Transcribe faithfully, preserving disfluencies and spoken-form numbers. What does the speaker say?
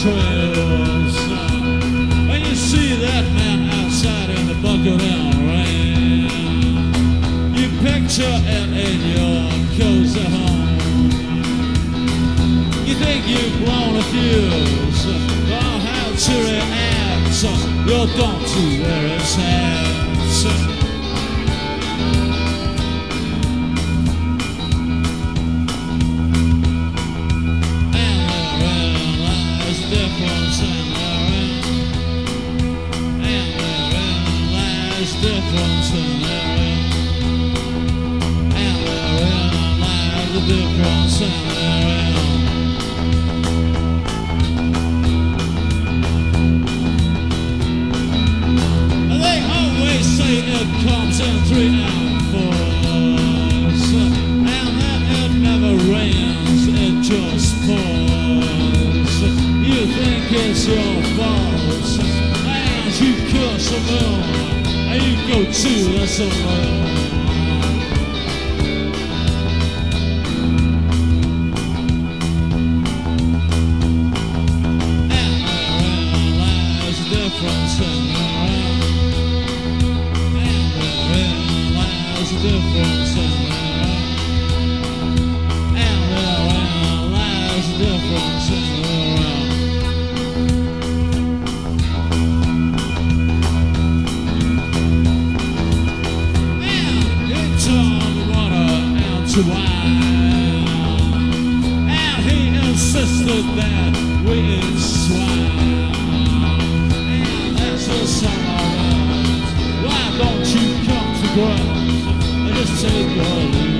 trails. When you see that man outside in the bucket and rain, you picture it in your cozy home. You think you've blown a fuse on how to react. You're gone to where it's at. Difference in therein, and therein lies difference in therein, and therein lies the difference in therein. They always say it comes in three and fours, and then it never rains, it just pours. You think it's your fault, and you curse the moon, and you go to the saloon. And therein lies the difference in therein, and therein lies the difference in therein, and therein lies the difference in therein. To wine, and he insisted that we eat swine, and that's the song of it. Why don't you come to ground and just take your leave?